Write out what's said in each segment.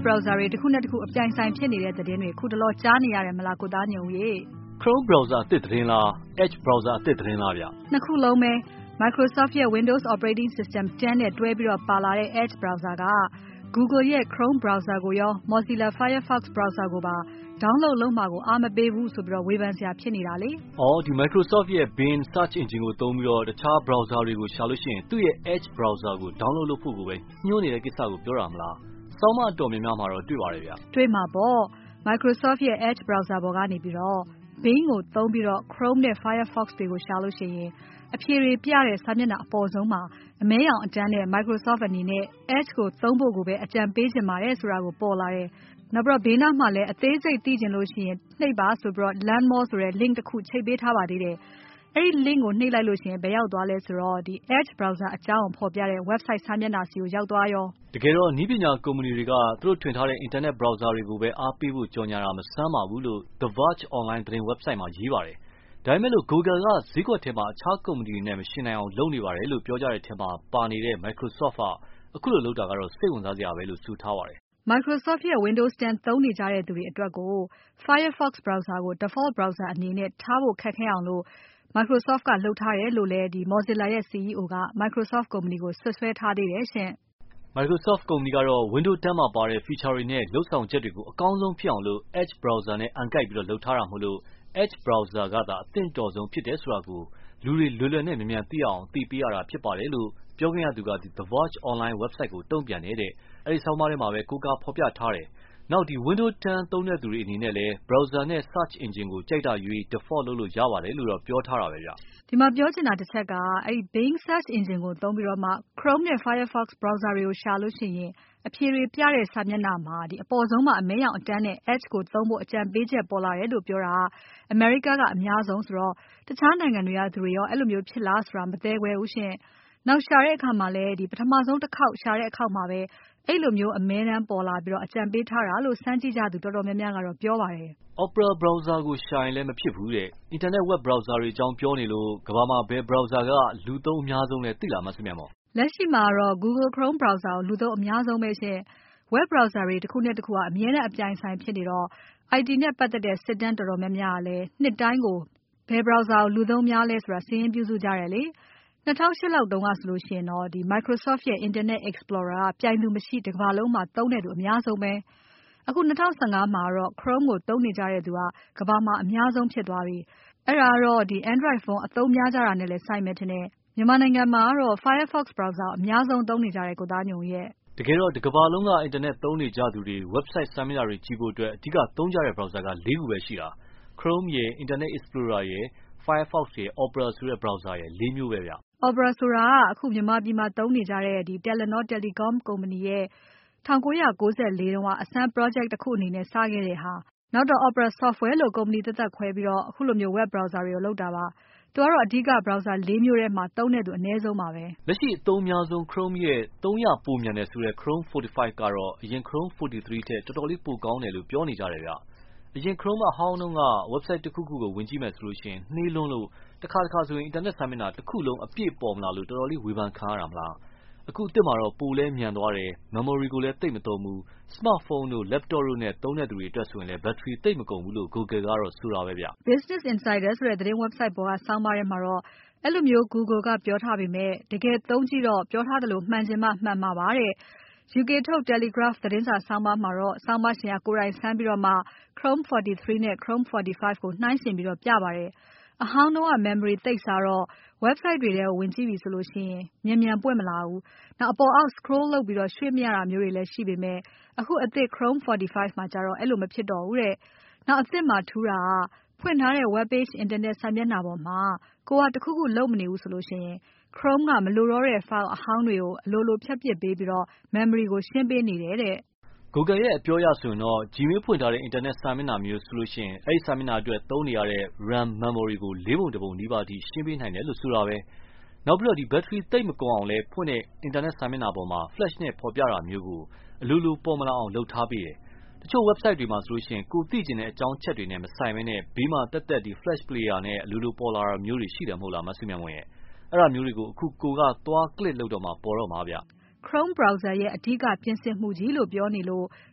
browser တွေတစ်ခုနဲ့တစ်ခုအပြိုင်ဆိုင်ဖြစ်နေတဲ့သတင်းတွေခုတလောကြားနေရတယ်မလားကိုသားညုံရေ Chrome browser အသစ်သတင်းလား Edge browser အသစ်သတင်းလားဗျနှစ်ခုလုံးပဲ Microsoft ရဲ့ Windows Operating System 10နဲ့တွဲပြီးတော့ပါလာတဲ့ Edge browser က Google ရဲ့ Chrome browser ကိုရော Mozilla Firefox browser ကိုပါ download လုပ်မှာကိုအားမပေးဘူးဆိုပြီးတော့ဝေဖန်စရာဖြစ်နေတာလေဒီ Microsoft ရဲ့ Bing search engine ကိုသုံးပြီးတော့တခြား browser တွေကိုရှာလို့ရှိရင်သူ့ရဲ့ Edge browser ကို download လုပ်ဖို့ကိုပဲညွှန်းနေတဲ့ကိစ္စကိုပြောတာမလားစောင်းမအတော်များများမှာတော့တွေ့ပါတယ်ဗျတွေ့မှာပေါ့ Microsoft ရဲ့ Edge browser ပေါ်ကနေပြီးတော့ Bing ကိုသုံးပြီးတော့ Chrome နဲ့ Firefox တွေကိုရှာလို့ရှိရင်အဖြေတွေပြတဲ့စာမျက်နှာအပေါ်ဆုံးမှာအမဲရောင်အတန်းနဲ့ Microsoft အနေနဲ့ Edge ကိုသုံးဖို့ကိုပဲအကြံပေးချင်ပါတယ်ဆိုတာကိုပေါ်လာတယ်နောက်ပြီးတော့ဘေးနားမှာလည်းအသေးစိတ်သိချင်လို့ရှိရင်နှိပ်ပါဆိုပြီးတော့ Learn More ဆိုတဲ့ link တစ်ခုချိတ်ပေးထားပါသေးတယ်အဲ့ဒီ link ကိုနှိပ်လိုက်လို့ရှိရင်ဘယ်ရောက်သွားလဲဆိုတော့ဒီ Edge browser အကြောင်းကိုဖော်ပြတဲ့ website စာမျက်နှာစီကိုရောက်သွားရောတကယ်တော့နည်းပညာကုမ္ပဏီတွေကသူတို့ထွင်ထားတဲ့ internet browser တွေကိုပဲအားပေးဖို့ကြော်ညာတာမဆန်းပါဘူးလို့ The Verge online သတင်း website မှာရေးပါတယ်ဒါပေမဲ့လို့ Google ကဈေးကွက်ထဲမှာအခြားကုမ္ပဏီတွေနဲ့မယှဉ်နိုင်အောင်လုပ်နေပါတယ်လို့ပြောကြတဲ့အထက်မှာပါနေတဲ့ Microsoft ကအခုလိုလုပ်တာကတော့စိတ်ဝင်စားစရာပဲလို့ဆိုထားပါတယ် Microsoft ရဲ့ Windows 10 သုံးနေကြတဲ့သူတွေအတွက်ကို Firefox browser ကို default browser အနေနဲ့ထားဖို့ခက်ခဲအောင်လို့ Microsoft ကလုပ်ထားတယ်လို့လည်းဒီ Mozilla ရဲ့ CEO က Microsoft ကုမ္ပဏီကိုဆွဆွဲထားသေးတယ်ရှင့် Microsoft ကုမ္ပဏီကတော့ Windows 10 မှာပါတဲ့ feature တွေနဲ့လုပ်ဆောင်ချက်တွေကိုအကောင်းဆုံးဖြစ်အောင်လို့ Edge browser နဲ့အန်ကိုက်ပြီးတော့လုပ်ထားတာမို့လို့ Edge browser ကသာအသင့်တော်ဆုံးဖြစ်တယ်ဆိုတာကိုလူတွေလွယ်လွယ်နဲ့မြန်မြန်သိအောင်သိပေးရတာဖြစ်ပါတယ်လို့ပြောခွင့်ရသူက The Verge online website ကိုတုံ့ပြန်နေတဲ့အဲဒီဆောင်းပါးထဲမှာပဲကိုးကားဖော်ပြထားတယ်နောက်ဒီ Windows 10 သုံးတဲ့သူတွေအနေနဲ့လည်း browser နဲ့ search engine ကိုကြိုက်တာရွေး default လုပ်လို့ရပါတယ်လို့တော့ပြောထားတာပဲဗျဒီမှာပြောချင်တာတစ်ချက်ကအဲ့ဒီ Bing search engine ကိုသုံးပြီးတော့မှ Chrome နဲ့ Firefox browser တွေကိုရှာလို့ရှိရင်အဖြေတွေပြတဲ့စာမျက်နှာမှာဒီအပေါ်ဆုံးမှာအမဲရောင်အတန်းနဲ့ Edge ကိုသုံးဖို့အကြံပေးချက်ပေါ်လာတယ်လို့ပြောတာAmerica ကအများဆုံးဆိုတော့တခြားနိုင်ငံတွေကသူတွေရောအဲ့လိုမျိုးဖြစ်လားဆိုတာမသဲကွဲဘူးရှင့်နောက်ရှာတဲ့အခါမှာလည်းဒီပထမဆုံးတစ်ခေါက်ရှာတဲ့အခါမှာပဲအဲ့လိုမျိုးအမဲတန်းပေါ်လာပြီးတော့အကြံပေးထားတာလို့စမ်းကြည့်ကြသူတော်တော်များများကတော့ပြောပါတယ် Opera browser ကိုရှာရင်လည်းမဖြစ်ဘူးတဲ့ Internet web browser တွေအကြောင်းပြောနေလို့ကမ္ဘာမှာဘယ် browser ကလူသုံးအများဆုံးလဲသိလားမစမြတ်မော်လက်ရှိမှာတော့ Google Chrome browser ကိုလူသုံးအများဆုံးပဲရှင့် web browser တွေတစ်ခုနဲ့တစ်ခုကအမြဲတမ်းအပြိုင်ဆိုင်ဖြစ်နေတော့ IT နဲ့ပတ်သက်တဲ့စစ်တမ်းတော်တော်များများကလည်းနှစ်တိုင်းကိုဘယ် browser ကိုလူသုံးများလဲဆိုတာစာရင်းပြုစုကြတယ်လေ2008လောက်တုန်းကဆိုလို့ရှိရင်တော့ဒီ Microsoft ရဲ့ Internet Explorer ကပြိုင်သူမရှိတစ်ကမ္ဘာလုံးမှာသုံးတဲ့သူအများဆုံးပဲအခု2015မှာတော့ Chrome ကိုသုံးနေကြတဲ့သူကကမ္ဘာမှာအများဆုံးဖြစ်သွားပြီအဲ့ဒါတော့ဒီ Android phone အသုံးများကြတာနဲ့လည်းဆိုင်မယ်ထင်တယ်မြန်မာနိုင်ငံမှာတော့ Firefox browser အများဆုံးသုံးနေကြတဲ့ကိုသားညုံရဲ့တကယ်တော့ဒီကမ္ဘာလုံးက internet သုံးနေကြသူတွေ website စာမျက်နှာတွေကြည့်ဖို့အတွက်အဓိကသုံးကြတဲ့ browser က၄ခုပဲရှိတာ Chrome ရယ် Internet Explorer ရယ် Firefox ရယ် Opera ဆိုတဲ့ browser ရယ်၄မျိုးပဲဗျ Opera ဆိုတာကအခုမြန်မာပြည်မှာသုံးနေကြတဲ့ဒီ Telenor Telecom ကုမ္ပဏီရဲ့1994တုန်းကအစမ်း project တစ်ခုအနေနဲ့စခဲ့တဲ့ဟာနောက်တော့ Opera Software လို့ကုမ္ပဏီသက်သက်ခွဲပြီးတော့အခုလိုမျိုး web browser တွေကိုလုပ်တာပါသူကတော့အဓိက browser ၄မျိုးထဲမှာသုံးတဲ့သူအနည်းဆုံးပါပဲလက်ရှိအသုံးများဆုံး Chrome ရဲ့300ပိုမြန်တယ်ဆိုတဲ့ Chrome 45ကတော့အရင် Chrome 43ထက်တော်တော်လေးပိုကောင်းတယ်လို့ပြောနေကြတယ်ဗျအရင် Chrome အဟောင်းတုန်းက website တစ်ခုခုကိုဝင်ကြည့်မယ်ဆိုလို့ရှိရင်နှေးလွန်းလို့တစ်ခါဆိုရင် internet စာမျက်နှာတစ်ခုလုံးအပြည့်ပေါ်မလာလို့တော်တော်လေးဝေဖန်ခံရတာမလားအခုအစ်စ်မှာတော့ပိုလဲမြန်သွားတယ် memory ကိုလည်းသိပ်မသုံးဘူး smartphone တို့ laptop တို့နဲ့သုံးတဲ့သူတွေအတွက်ဆိုရင်လည်း battery သိပ်မကုန်ဘူးလို့ Google ကတော့ဆိုတာပဲဗျ Business Insider ဆိုတဲ့သတင်း website ပေါ်ကဆောင်းပါးထဲမှာတော့အဲ့လိုမျိုး Google ကပြောထားပေမဲ့တကယ်သုံးကြည့်တော့ပြောထားသလိုမှန်ချင်မှမှန်မှာပါတဲ့ UK ထုတ် Telegraph သတင်းစာဆောင်းပါးမှာတော့ဆောင်းပါးရှင်ကကိုယ်တိုင်ဆန်းပြီးတော့မှ Chrome 43 နဲ့ Chrome 45ကိုနှိုင်းယှဉ်ပြီးတော့ပြပါတယ်အဟောင်းတုန်းက memory သိပ်စားတော့ website တွေထဲကိုဝင်ကြည့်ပြီဆိုလို့ရှိရင်မြန်ပွင့်မလာဘူးနောက်အပေါ်အောက် scroll လုပ်ပြီးတော့ရွှေ့မရတာမျိုးတွေလည်းရှိပေမဲ့အခုအသစ် Chrome 45မှာကျတော့အဲ့လိုမဖြစ်တော့ဘူးတဲ့နောက်အသစ်မှာထူးတာကဖွင့်ထားတဲ့ web page internet စာမျက်နှာပေါ်မှာကိုကတခုခုလုပ်မနေဘူးဆိုလို့ရှိရင် Chrome ကမလိုတော့တဲ့ file အဟောင်းတွေကိုအလိုလိုဖျက်ပစ်ပေးပြီးတော့ memory ကိုရှင်းပေးနေတယ်တဲ့ Google ရဲ့အပြောအရဆိုရင်တော့ Gmail ဖွင့်ထားတဲ့ internet စာမျက်နှာမျိုးဆိုလို့ရှိရင်အဲ့ဒီစာမျက်နှာအတွက်သုံးနေရတဲ့ RAM memory ကို၄ပုံတစ်ပုံနီးပါးထိရှင်းပေးနိုင်တယ်လို့ဆိုတာပဲနောက်ပြီးတော့ဒီ battery သိပ်မကုန်အောင်လဲဖွင့်တဲ့ internet စာမျက်နှာပေါ်မှာ flash နဲ့ဖော်ပြတာမျိုးကိုအလိုလိုပေါ်မလာအောင်လုပ်ထားပေးတယ်တချို့ website တွေမှာဆိုလို့ရှိရင်ကိုသိကျင်တဲ့အကြောင်းချက်တွေနဲ့မဆိုင်ဘဲနဲ့ဘေးမှာတက်တက်ဒီ flash player နဲ့အလိုလိုပေါ်လာတာမျိုးတွေရှိတယ်မဟုတ်လားမဆုမြတ်မွန်ရဲ့အဲ့ဒါမျိုးတွေကိုအခုကိုကသွား click လုပ်တော့မှပေါ်တော့မှာဗျ Chrome browser ရဲ့အဓိကပြင်ဆင်မှုကြီးလို့ပြောနေလို့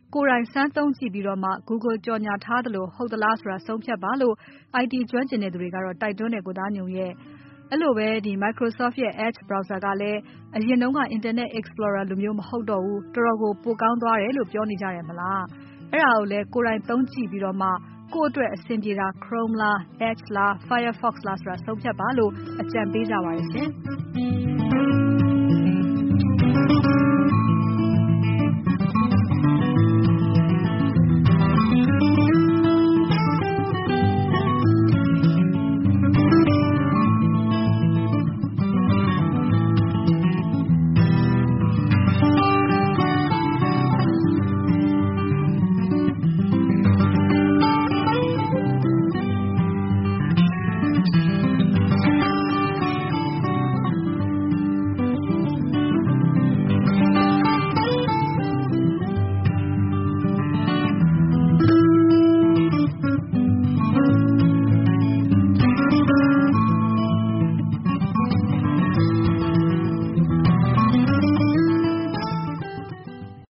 ကိုယ်တိုင်စမ်းသုံးကြည့်ပြီးတော့မှ Google ကြော်ညာထားသလိုဟုတ်သလားဆိုတာဆုံးဖြတ်ပါလို့ IT ကျွမ်းကျင်တဲ့သူတွေကတော့တိုက်တွန်းတယ်ကိုသားညုံရဲ့အဲ့လိုပဲMicrosoft ရဲ့ Edge browser ကလည်းအရင်တုန်းက Internet Explorer လိုမျိုးမဟုတ်တော့ဘူးတော်တော်ကိုပိုကောင်းသွားတယ်လို့ပြောနေကြတယ်မလားအဲ့ဒါကိုလည်းကိုယ်တိုင်သုံးကြည့်ပြီးတော့မှကိုယ့်အတွက်အဆင်ပြေတာ Chrome လား Edge လား Firefox လားဆိုတာဆုံးဖြတ်ပါလို့အကြံပေးကြပါတယ်ရှင်